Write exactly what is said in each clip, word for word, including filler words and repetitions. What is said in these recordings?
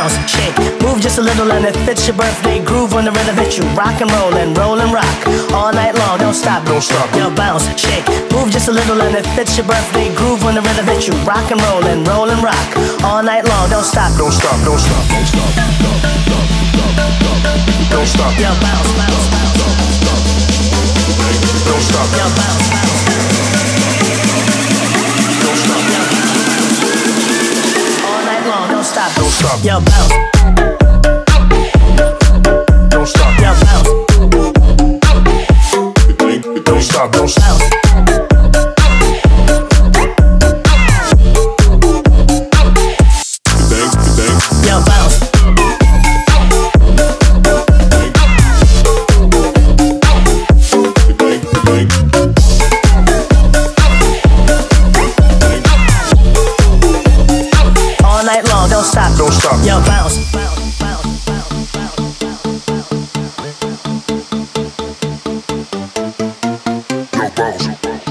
bounce, shake, move just a little and it fits your birthday groove. When the rhythm hits you, rock and roll and roll and rock all night long, don't stop, don't stop. Yo, bounce, shake, move just a little and it fits your birthday groove. When the rhythm hits you, rock and roll and roll and rock all night long, don't stop, don't stop, don't stop, don't stop, don't stop. Yo, bounce, bounce, bounce, don't stop. Yo, bounce, bounce, don't stop. Yo, all night long, don't stop, don't stop. Yo, bounce, don't stop. Yo, bounce, don't stop, don't stop. Yo, bounce. All night long, don't stop, don't stop. Yo, bounce. Yo, bounce.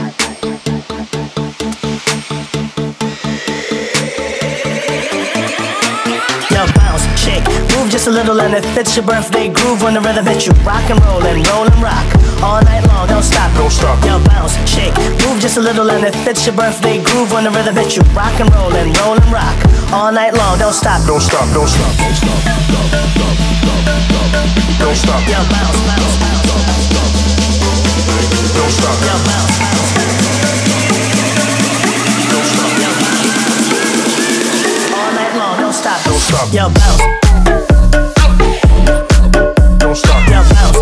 Yo, bounce, shake, move just a little and it fits your birthday groove. When the rhythm hits you, rock and roll and roll and rock all night long, don't stop, don't stop. Yo, bounce, shake, move just a little and it fits your birthday groove. When the rhythm hits you, rock and roll and roll and rock all night long, don't stop, don't stop, don't stop, don't stop, don't stop. Yo, bounce, bounce, bounce, don't stop. Yo, bounce, bounce, don't stop. Yo, bounce, all night long, don't stop, don't stop. Yo, bounce, don't stop. Yo, bounce,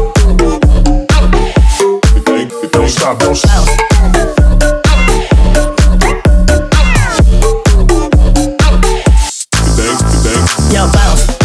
don't stop, don't stop. Yo, bounce.